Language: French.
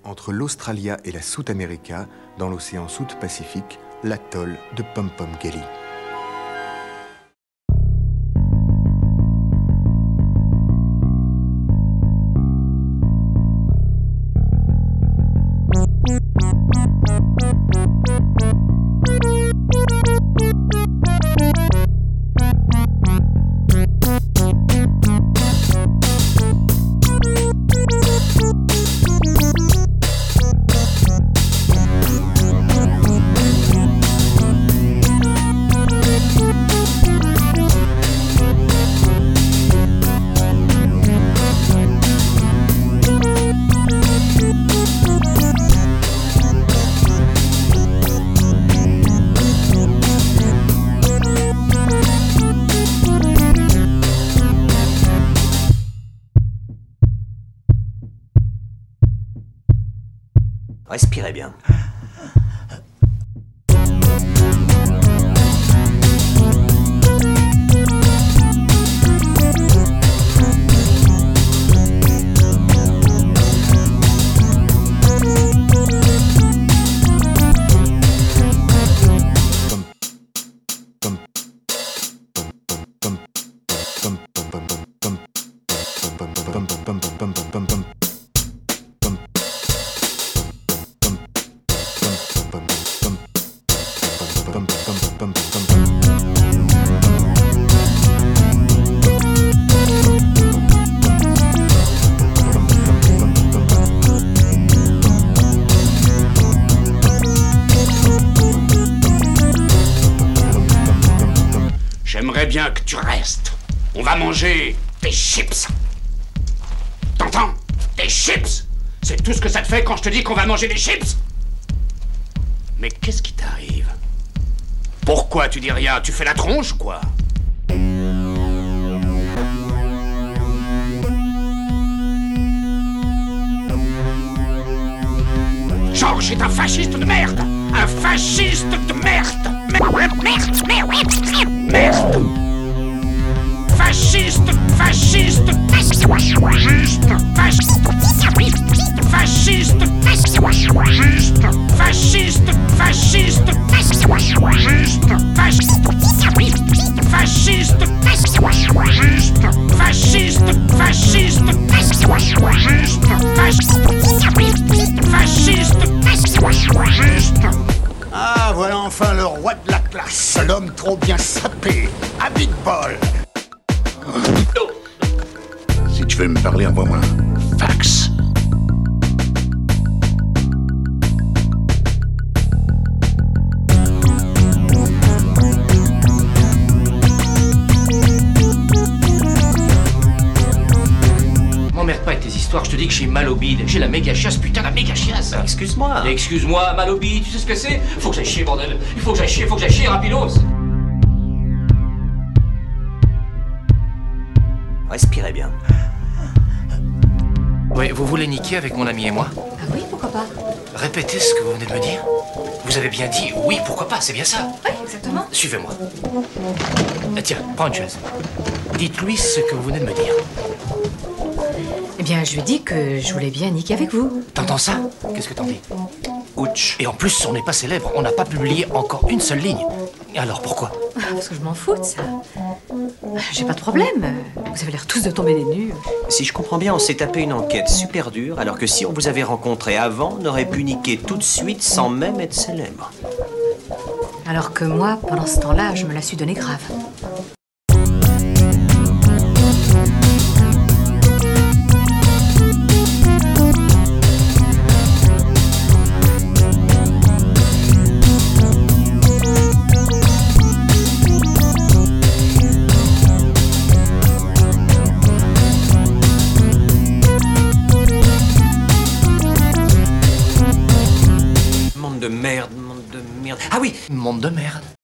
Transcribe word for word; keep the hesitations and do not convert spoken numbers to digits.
entre l'Australia et la South America, dans l'océan Sud-Pacifique, l'atoll de Pom Pom Kelly. Respirez bien. J'aimerais bien que tu restes. On va manger des chips. T'entends? Des chips. C'est tout ce que ça te fait quand je te dis qu'on va manger des chips? Mais qu'est-ce qui t'arrive? Pourquoi tu dis rien? Tu fais la tronche, quoi? Georges est un fasciste de merde! Un fasciste de merde! Merde! Merde! Merde! Merde! Fasciste! Fasciste! Fasciste! Fasciste! Fasciste! Fasciste! Fasciste! Fasciste! Fasciste! Fasciste! Fasciste! Fasciste! Fasciste! Ah, voilà enfin le roi de la classe, l'homme trop bien sapé, à Big Ball. Si tu veux me parler, envoie-moi un fax. M'emmerde pas avec tes histoires, je te dis que j'ai mal au bide. J'ai la méga chiasse, putain, la méga chiasse. Bah, excuse-moi. Excuse-moi, mal au bide, tu sais ce que c'est? Faut que j'aille chier, bordel. Il faut que j'aille chier, faut que j'aille chier, rapidos. Respirez bien. Oui, vous voulez niquer avec mon ami et moi? Ah oui, pourquoi pas? Répétez ce que vous venez de me dire. Vous avez bien dit oui, pourquoi pas, c'est bien ça? Oui, exactement. Suivez-moi. Ah, tiens, prends une chaise. Dites-lui ce que vous venez de me dire. Eh bien, je lui dis que je voulais bien niquer avec vous. T'entends ça? Qu'est-ce que t'en dis? Ouch. Et en plus, on n'est pas célèbre, on n'a pas publié encore une seule ligne. Alors pourquoi? Ah, parce que je m'en fous de ça. J'ai pas de problème. Vous avez l'air tous de tomber des nues. Si je comprends bien, on s'est tapé une enquête super dure, alors que si on vous avait rencontré avant, on aurait pu niquer tout de suite sans même être célèbre. Alors que moi, pendant ce temps-là, je me la suis donnée grave. Monde de merde, monde de merde. Ah oui, Monde de merde.